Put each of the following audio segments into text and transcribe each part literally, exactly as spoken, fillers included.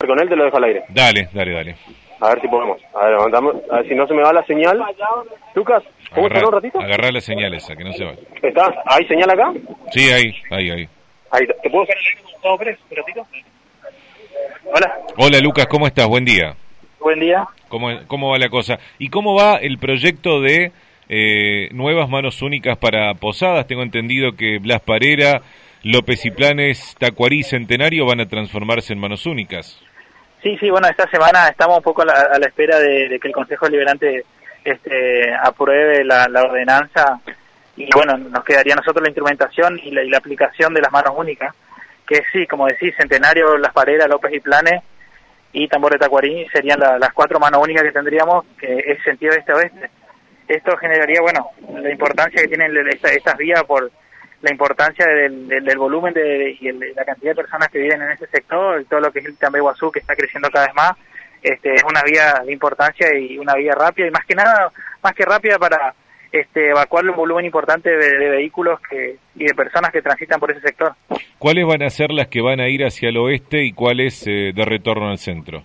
con él, te lo dejo al aire. Dale, dale, dale. A ver si podemos. A ver, levantamos. A ver si no se me va la señal. Lucas, ¿cómo Agarrá, un ratito? agarrá la señal esa, que no se vaya. ¿Está? ¿Hay señal acá? Sí, ahí, ahí, ahí. Ahí, ¿te puedo hacer el aire con Gustavo Pérez un ratito? Hola. Hola, Lucas, ¿cómo estás? Buen día. Buen día. ¿Cómo, cómo va la cosa? ¿Y cómo va el proyecto de eh, nuevas manos únicas para Posadas? Tengo entendido que Blas Parera, López y Planes, Tacuarí y Centenario van a transformarse en manos únicas. Sí, sí, bueno, esta semana estamos un poco a la, a la espera de, de que el Consejo Deliberante este, apruebe la, la ordenanza y bueno, nos quedaría a nosotros la instrumentación y la, y la aplicación de las manos únicas, que sí, como decís, Centenario, Blas Parera, López y Planes y Tambor de Tacuarí serían la, las cuatro manos únicas que tendríamos, que es sentido este-oeste. Esto generaría, bueno, la importancia que tienen esta, estas vías por la importancia del, del, del volumen de, y el, la cantidad de personas que viven en ese sector, y todo lo que es el Itambé Guazú, que está creciendo cada vez más. Este, es una vía de importancia y una vía rápida, y más que nada, más que rápida para este, evacuar un volumen importante de, de vehículos que, y de personas que transitan por ese sector. ¿Cuáles van a ser las que van a ir hacia el oeste y cuáles eh, de retorno al centro?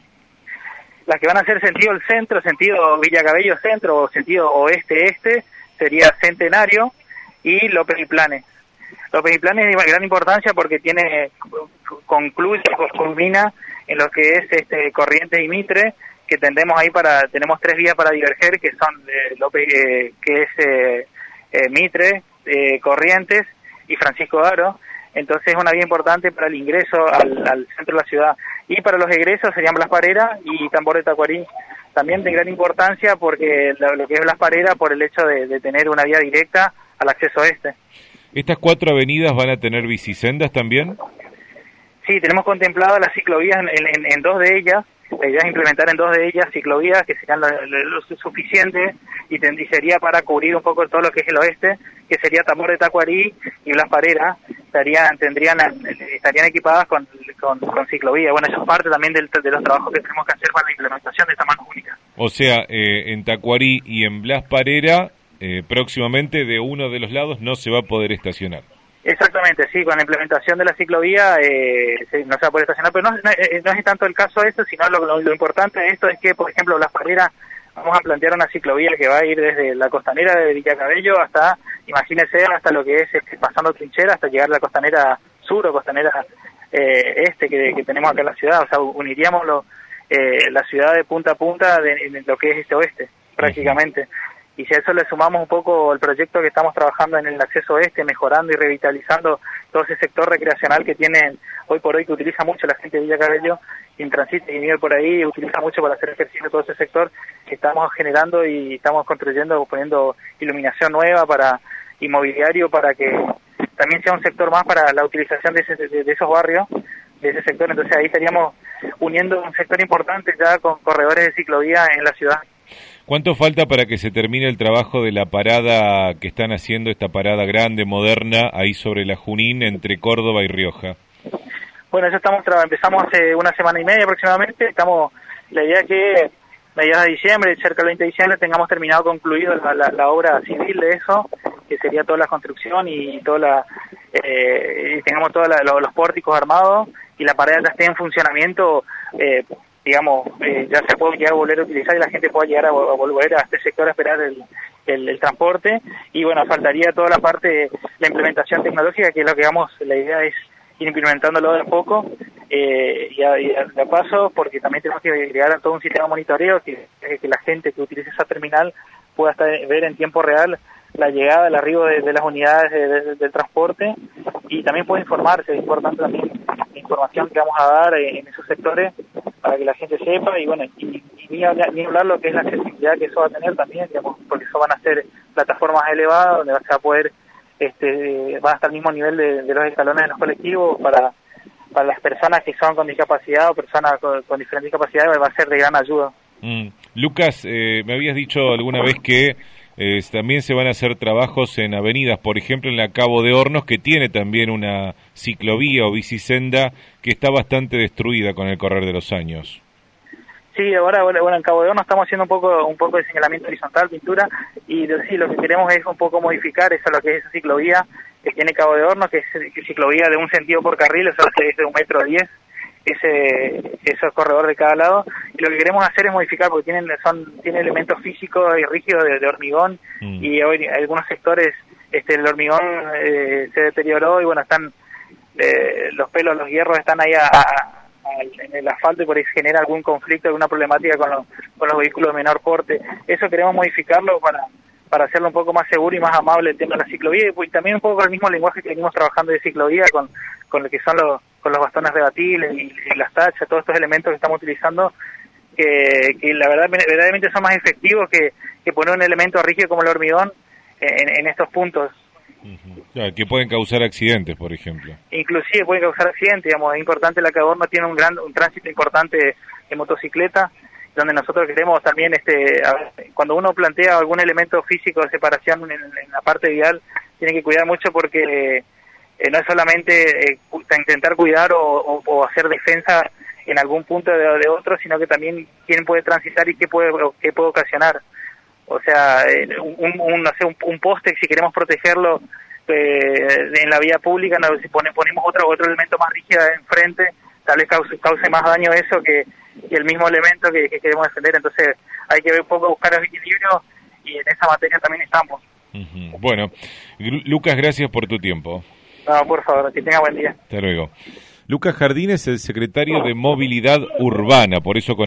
Las que van a hacer sentido el centro, sentido Villa Cabello centro o sentido oeste-este, sería Centenario y López y Planes. López y Planes es de gran importancia porque tiene, concluye, culmina en lo que es este Corrientes y Mitre, que tendemos ahí para, tenemos tres vías para diverger, que son eh, López, eh, que es eh, eh, Mitre, eh, Corrientes y Francisco Aro. Entonces es una vía importante para el ingreso al, al centro de la ciudad. Y para los egresos serían Blas Parera y Tambor de Tacuarí. También de gran importancia porque lo, lo que es Blas Parera por el hecho de, de tener una vía directa al acceso este. ¿Estas cuatro avenidas van a tener bicisendas también? Sí, tenemos contemplado las ciclovías en, en, en dos de ellas. La idea es implementar en dos de ellas ciclovías que serían lo, lo, lo suficiente y, ten, y sería para cubrir un poco todo lo que es el oeste, que sería Tambor de Tacuarí y Blas Parera, estarían, tendrían, estarían equipadas con, con, con ciclovías. Bueno, eso es parte también del, de los trabajos que tenemos que hacer para la implementación de esta mano única. O sea, eh, en Tacuarí y en Blas Parera, eh, próximamente de uno de los lados no se va a poder estacionar. Exactamente, sí, con la implementación de la ciclovía eh, no se va a poder estacionar, pero no, no, no es tanto el caso de esto, sino lo, lo, lo importante de esto es que, por ejemplo, Blas Parera, vamos a plantear una ciclovía que va a ir desde la costanera de Villa Cabello hasta, imagínense, hasta lo que es este, pasando Trinchera hasta llegar a la costanera sur o costanera eh, este que, que tenemos acá en la ciudad, o sea, uniríamos lo, eh, la ciudad de punta a punta de, de lo que es este oeste, prácticamente. Y si a eso le sumamos un poco el proyecto que estamos trabajando en el acceso este, mejorando y revitalizando todo ese sector recreacional que tienen hoy por hoy, que utiliza mucho la gente de Villa Cabello, quien transita y vive por ahí, utiliza mucho para hacer ejercicio todo ese sector, que estamos generando y estamos construyendo, poniendo iluminación nueva para inmobiliario, para que también sea un sector más para la utilización de, ese, de, de esos barrios, de ese sector. Entonces ahí estaríamos uniendo un sector importante ya con corredores de ciclovía en la ciudad. ¿Cuánto falta para que se termine el trabajo de la parada que están haciendo, esta parada grande, moderna, ahí sobre la Junín, entre Córdoba y Rioja? Bueno, eso estamos empezamos hace una semana y media aproximadamente. Estamos, la idea es que mediados de diciembre, cerca del veinte de diciembre, tengamos terminado, concluido la, la, la obra civil de eso, que sería toda la construcción y toda la, eh, y tengamos todos los pórticos armados y la parada ya esté en funcionamiento. Eh, digamos, eh, ya se puede llegar a volver a utilizar y la gente pueda llegar a, a volver a este sector a esperar el, el, el transporte. Y bueno, faltaría toda la parte, la implementación tecnológica, que es lo que vamos, la idea es ir implementándolo de a poco eh, y, a, y a, a paso, porque también tenemos que llegar a todo un sistema de monitoreo que, que la gente que utilice esa terminal pueda estar, ver en tiempo real la llegada, el arribo de, de las unidades de, de, del transporte, y también puede informarse. Es importante también la información que vamos a dar en, en esos sectores para que la gente sepa, y bueno, y, y ni, hablar, ni hablar lo que es la accesibilidad que eso va a tener también, digamos, porque eso van a ser plataformas elevadas donde se va a poder, este, van a estar al mismo nivel de, de los escalones de los colectivos para, para las personas que son con discapacidad o personas con, con diferentes discapacidades, va a ser de gran ayuda. Mm. Lucas, eh, me habías dicho alguna vez que Eh, también se van a hacer trabajos en avenidas, por ejemplo en la Cabo de Hornos, que tiene también una ciclovía o bicisenda que está bastante destruida con el correr de los años. Sí, ahora bueno, en Cabo de Hornos estamos haciendo un poco un poco de señalamiento horizontal, pintura, y sí, lo que queremos es un poco modificar eso, lo que es esa ciclovía que tiene Cabo de Hornos, que es ciclovía de un sentido por carril, o sea, que es de un metro diez, ese ese corredor de cada lado, y lo que queremos hacer es modificar, porque tienen son tiene elementos físicos y rígidos de, de hormigón, mm. y hoy en algunos sectores este el hormigón eh, se deterioró y bueno, están eh, los pelos, los hierros están ahí a, a, a, en el asfalto, y por ahí genera algún conflicto, alguna problemática con los, con los vehículos de menor porte. Eso queremos modificarlo para para hacerlo un poco más seguro y más amable el tema de la ciclovía, y también un poco con el mismo lenguaje que venimos trabajando de ciclovía, con, con lo que son los, con los bastones rebatibles y, y las tachas, todos estos elementos que estamos utilizando, que, que la verdad verdaderamente son más efectivos que, que poner un elemento rígido como el hormigón en, en estos puntos. Uh-huh. Claro, que pueden causar accidentes, por ejemplo. Inclusive pueden causar accidentes, digamos, es importante, la Caborno tiene un gran un tránsito importante de motocicleta, donde nosotros queremos también, este cuando uno plantea algún elemento físico de separación en, en la parte vial, tiene que cuidar mucho, porque eh, no es solamente eh, intentar cuidar o, o, o hacer defensa en algún punto de, de otro, sino que también quién puede transitar y qué puede qué puede ocasionar. O sea, eh, un, un, no sé, un, un poste, si queremos protegerlo eh, en la vía pública, no, si pone, ponemos otro otro elemento más rígido enfrente, tal vez cause, cause más daño eso que y el mismo elemento que, que queremos defender. Entonces hay que ver un poco, buscar el equilibrio, y en esa materia también estamos. Uh-huh. Bueno, Lucas, gracias por tu tiempo. No, por favor, que tenga buen día. Hasta luego. Lucas Jardín es el secretario de Movilidad Urbana, por eso con